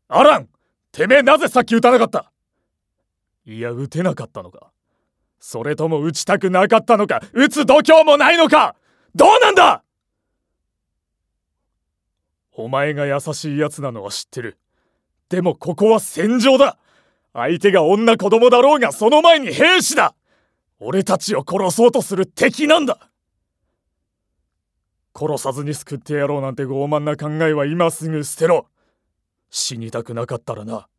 アラン、てめえなぜさっき撃たなかった？いや、撃てなかったのか。それとも撃ちたくなかったのか。撃つ度胸もないのか。どうなんだ。お前が優しいやつなのは知ってる。でもここは戦場だ。相手が女子供だろうがその前に兵士だ。俺たちを殺そうとする敵なんだ。殺さずに救ってやろうなんて傲慢な考えは今すぐ捨てろ。死にたくなかったらな。